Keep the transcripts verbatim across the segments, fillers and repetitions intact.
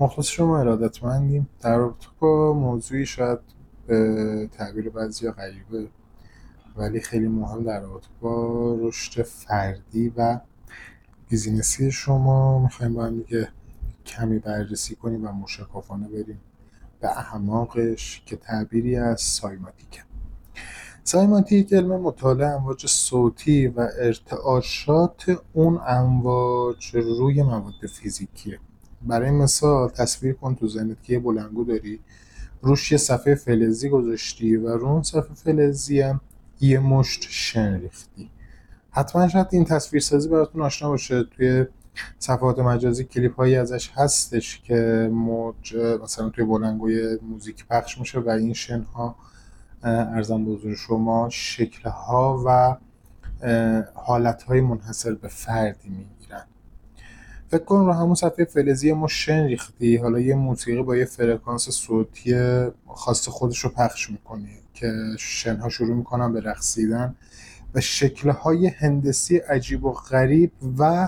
مخلص شما ارادتمندیم. در رابطه با موضوعی شاید به تعبیر بعضیا غریبه ولی خیلی مهم در رابطه با رشد فردی و بیزینسی شما میخوایم با هم دیگه کمی بررسی کنیم و مشکافانه بریم به اعماقش که تعبیری از سایماتیکه. سایماتیک علم مطالعه امواج صوتی و ارتعاشات اون امواج روی مواد فیزیکیه. برای مثال تصویر کن تو ذهنت که یه بلنگو داری، روش یه صفحه فلزی گذاشتی و رو اون صفحه فلزی هم یه مشت شن ریختی. حتما شاید این تصویرسازی براتون آشنا باشه. توی صفحات مجازی کلیپ هایی ازش هستش که موج مثلا توی بلنگوی موزیک پخش میشه و این شن ها ارزم به حضور شما شکل‌ها و حالت‌های منحصر به فردی میگیرن. فکر کن رو همون صفحه فلزی ما شن ریختی، حالا یه موسیقی با یه فرکانس صوتی خاص خودش رو پخش میکنی که شن‌ها شروع میکنن به رقصیدن و شکل‌های هندسی عجیب و غریب و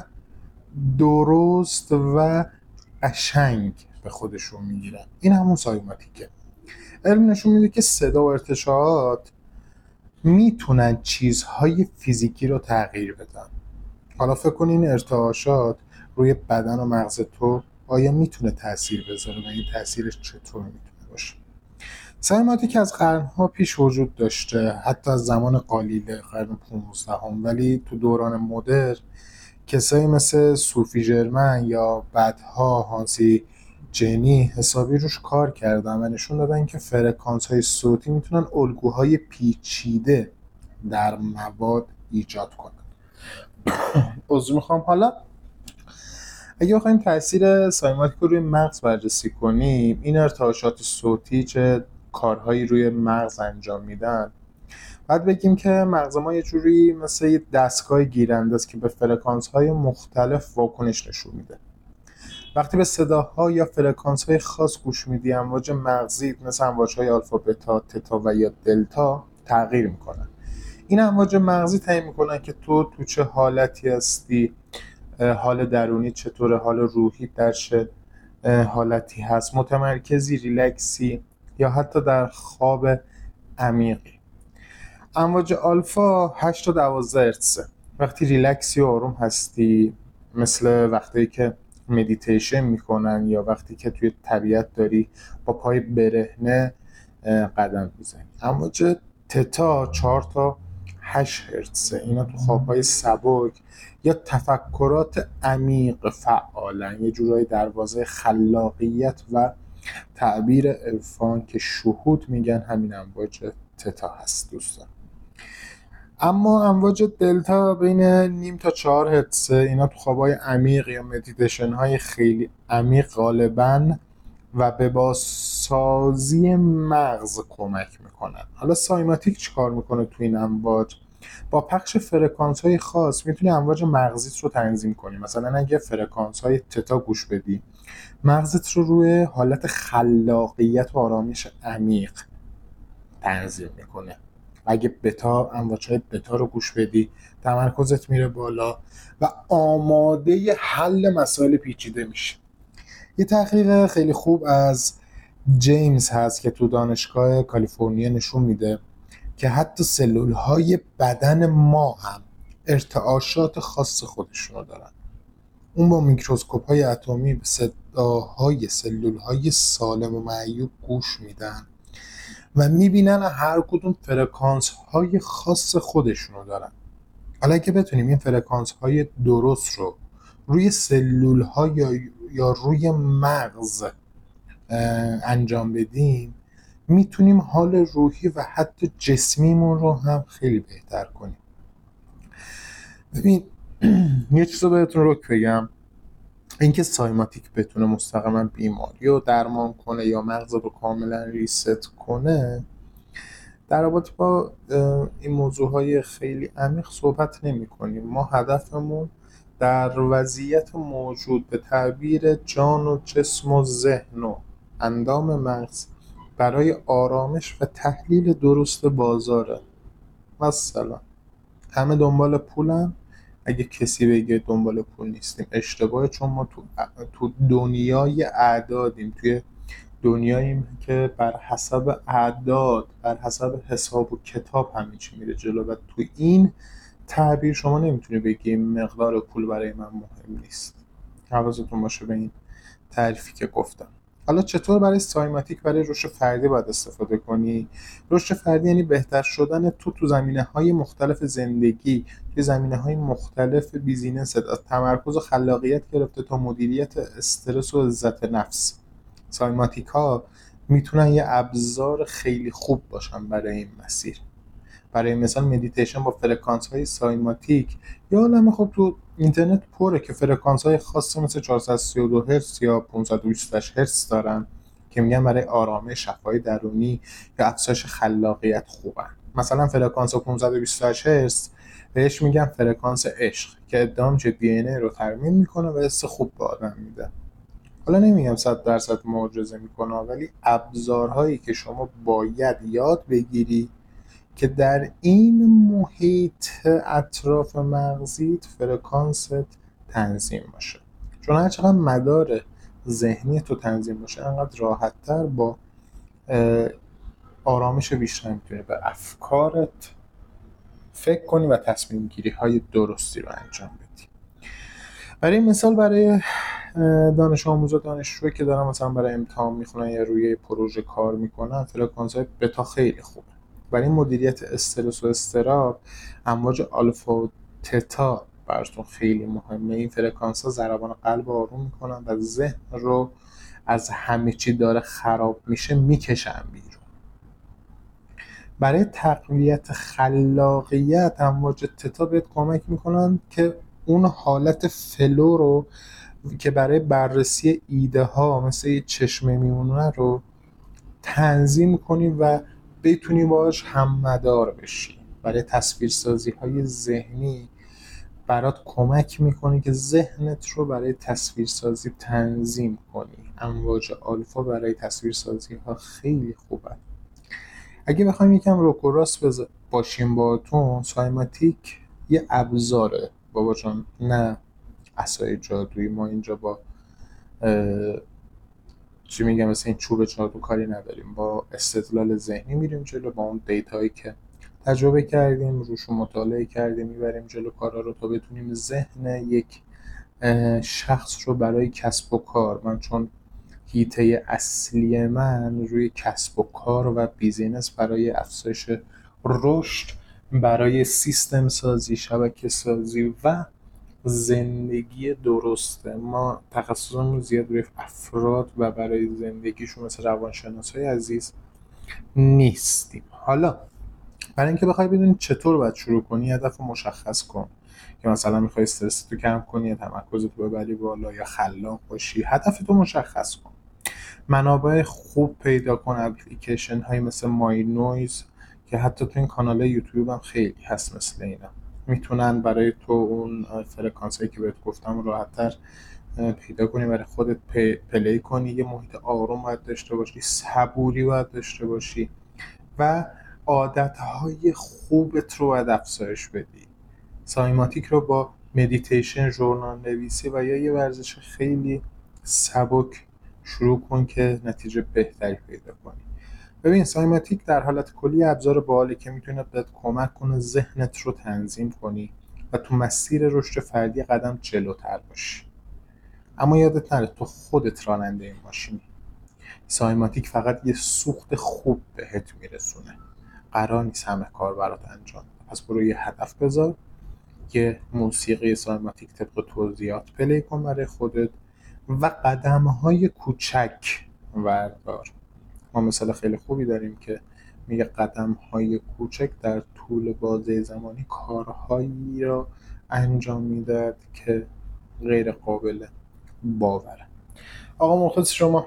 درست و قشنگ به خودشون میگیرن. این همون سایماتیکه. علم نشون میده که صدا و ارتشاعات میتونن چیزهای فیزیکی رو تغییر بدن. حالا فکر کن این ارتعاشات روی بدن و مغز تو آیا میتونه تأثیر بذاره و این تأثیرش چطور میتونه باشه؟ سایماتیک از قرنها پیش وجود داشته، حتی از زمان قالیله قرن پانزدهم، ولی تو دوران مدرن کسایی مثل صوفی ژرمن یا بعدها هانسی جنی حسابی روش کار کردن و نشون دادن که فرکانس های صوتی میتونن الگوهای پیچیده در مواد ایجاد کنن. عذر میخوام. حالا اگه بخوایم تاثیر سایماتیک رو روی مغز بررسی کنیم، این ارتعاشات صوتی چه کارهایی روی مغز انجام میدن، بعد بگیم که مغز ما یه جوری مثل یه دستگاه گیرنده است که به فرکانس‌های مختلف واکنش نشون میده. وقتی به صداها یا فرکانس‌های خاص گوش میدی، امواج مغزی مثل امواج‌های آلفا، بتا، تتا و یا دلتا تغییر میکنن. این امواج مغزی تعیین میکنن که تو تو چه حالتی هستی، حال درونی چطوره، حال روحی در چه حالتی هست، متمرکزی، ریلکسی یا حتی در خواب عمیقی. امواج آلفا هشت تا دوازده هرتزه. وقتی ریلکسی و آروم هستی، مثل وقتی که مدیتیشن میکنن یا وقتی که توی طبیعت داری با پای برهنه قدم میزنی. امواج تتا چهار تا هشت هرتزه. اینا تو خوابهای سبک یا تفکرات عمیق فعالن، یه جورای دروازه خلاقیت و تعبیر عرفان که شهود میگن همین امواج تتا هست دوستان. اما امواج دلتا بین نیم تا چهار هرتزه. اینا تو خوابهای عمیق یا مدیتیشن های خیلی عمیق غالباً و به بازسازی مغز کمک میکنن. حالا سایماتیک چیکار میکنه تو این امواج؟ با پخش فرکانس های خاص میتونی امواج مغزیت رو تنظیم کنی. مثلا اگه فرکانس های تتا گوش بدی، مغزت رو روی حالت خلاقیت و آرامش عمیق تنظیم میکنه. اگه بتا امواجهای بتا رو گوش بدی، تمرکزت میره بالا و آماده حل مسائل پیچیده میشه. یه تحقیق خیلی خوب از جیمز هست که تو دانشگاه کالیفرنیا نشون میده که حتی سلول‌های بدن ما هم ارتعاشات خاص خودشونو دارن. اون با میکروسکوپ‌های اتمی به صداهای سلول‌های سالم و معیوب گوش میدن و میبینن هر کدوم فرکانس‌های خاص خودشونو دارن. حالا اگه بتونیم این فرکانس‌های درست رو روی سلول‌ها یا یا روی مغز انجام بدیم، میتونیم حال روحی و حتی جسمیمون رو هم خیلی بهتر کنیم. ببین یه چیز رو بهتون رو بگم، اینکه سایماتیک بتونه مستقیما بیماری رو درمان کنه یا مغز رو کاملا ریست کنه، در رابطه با این موضوعهای خیلی عمیق صحبت نمی کنیم. ما هدفمون در وضعیت موجود به تعبیر جان و جسم و ذهن و اندام مغز برای آرامش و تحلیل درست بازاره. مثلا همه دنبال پولن اگه کسی بگه دنبال پول نیستیم اشتباهه، چون ما تو تو دنیای اعدادیم، توی دنیاییم که بر حسب اعداد، بر حسب حساب و کتاب همه چی میره جلو و تو این تعبیر شما نمیتونی بگی مقدار پول برای من مهم نیست. حواستون باشه به این تعریفی که گفتم. حالا چطور برای سایماتیک برای رشد فردی باید استفاده کنی؟ رشد فردی یعنی بهتر شدن تو تو زمینه‌های مختلف زندگی، توی زمینه‌های مختلف بیزینست، از تمرکز و خلاقیت گرفته تا مدیریت استرس و عزت نفس. سایماتیک‌ها میتونن یه ابزار خیلی خوب باشن برای این مسیر. برای مثال مدیتیشن با فرکانس های سایماتیک، یا عالمه خب تو اینترنت پره که فرکانس های خاص مثل چهارصد و سی و دو هرتز یا پانصد و بیست و هشت هرتز دارن که میگن برای آرامش، شفای درونی یا افزایش خلاقیت خوبن. مثلا فرکانس پانصد و بیست و هشت هرتز بهش میگن فرکانس عشق که ادعا میشه دی ان ای رو ترمیم میکنه و حس خوب به آدم میده. حالا نمیگم صد درصد معجزه میکنه، ولی ابزارهایی که شما باید یاد بگیری که در این محیط اطراف مغزیت فرکانست تنظیم باشه. چون هر چقدر مدار ذهنی تو تنظیم باشه انقدر راحت‌تر با آرامش بیشتر میتونی به افکارت فکر کنی و تصمیم گیری های درستی رو انجام بدی. برای مثال برای دانش آموزا دانشجویی که دارن مثلا برای امتحان میخونن یا روی پروژه کار میکنن، فرکانس های بتا خیلی خوبه. برای مدیریت استرس و اضطراب امواج آلفا و تتا براتون خیلی مهمه. این فرکانس ها ضربان قلب آروم میکنن و ذهن رو از همه چی داره خراب میشه میکشن بیرون. برای تقویت خلاقیت امواج تتا بهت کمک میکنن که اون حالت فلو رو که برای بررسی ایده ها مثل یه چشمه میمونه رو تنظیم کنی و بتونی باش هم‌مدار بشی. برای تصویرسازی های ذهنی برات کمک میکنی که ذهنت رو برای تصویرسازی تنظیم کنی. امواج آلفا برای تصویرسازی ها خیلی خوبه. اگه بخوایم یکم روک و راست بز... باشیم باهاتون، سایماتیک یه ابزاره بابا جان، نه عصای جادویی. ما اینجا با چی میگم مثل این چوب جادو کاری نداریم، با استدلال ذهنی میریم جلو، با اون دیتایی که تجربه کردیم روش مطالعه کردیم میبریم جلو کارا رو تا بتونیم ذهن یک شخص رو برای کسب و کار، من چون هیته اصلی من روی کسب و کار و بیزینس برای افزایش رشد، برای سیستم سازی، شبکه سازی و زندگی درسته. ما تخصصمون زیاد روی افراد و برای زندگیشون مثل روانشناسای عزیز نیستیم. حالا برای اینکه بخوای بدونی چطور باید شروع کنی، هدف رو مشخص کن که مثلا میخوای استرس تو کم کنی یا تمرکزت رو ببری بالا یا خلاق باشی. هدف تو مشخص کن، منابع خوب پیدا کن، اپلیکیشن های مثل مای نویز که حتی تو این کانال یوتیوب هم خیلی هست مثل اینا، میتونن برای تو اون فرکانس هایی که بهت گفتم راحت‌تر پیدا کنی، برای خودت پلی کنی. یه محیط آروم باید داشته باشی، صبوری باید داشته باشی و عادتهای خوبت رو باید افزایش بدی. سایماتیک رو با مدیتیشن، ژورنال نویسی و یا یه ورزش خیلی سبک شروع کن که نتیجه بهتری پیدا کنی. ببین سایماتیک در حالت کلی ابزار باحالی که میتونه بهت کمک کنه ذهنت رو تنظیم کنی و تو مسیر رشد فردی قدم جلوتر باشی. اما یادت نره تو خودت راننده این ماشینی. سایماتیک فقط یه سوخت خوب بهت میرسونه، قرار نیست همه کار برات انجام بده. پس برو یه هدف بذار، یه موسیقی سایماتیک طبق توضیحات پلی کن برای خودت و قدم‌های کوچک وردار. ما مثال خیلی خوبی داریم که میگه قدم‌های کوچک در طول بازه زمانی کارهایی را انجام میداد که غیر قابل باوره. آقا مرخص شما،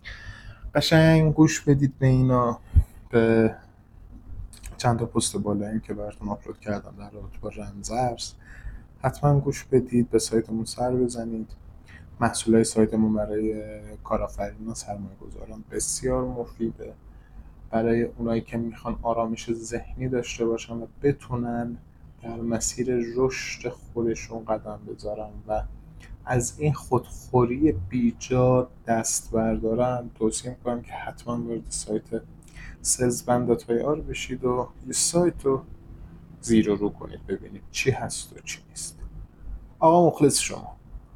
قشنگ گوش بدید به اینا، به چند تا پست بالاییم که براتون آپلود کردم در رابطه با رمزارز حتما گوش بدید. به سایتمون سر بزنید. محصولای سایتمون برای کارآفرینان، سرمایه‌گذاران بسیار مفیده، برای اونایی که میخوان آرامش ذهنی داشته باشن و بتونن در مسیر رشد خودشون قدم بذارن و از این خودخوری بیجا دست بردارن، توصیه میکنم که حتما وارد سایت سلز بند دات آی آر بشید و یه سایت رو زیر و رو کنید ببینید چی هست و چی نیست. آقا مخلص شما.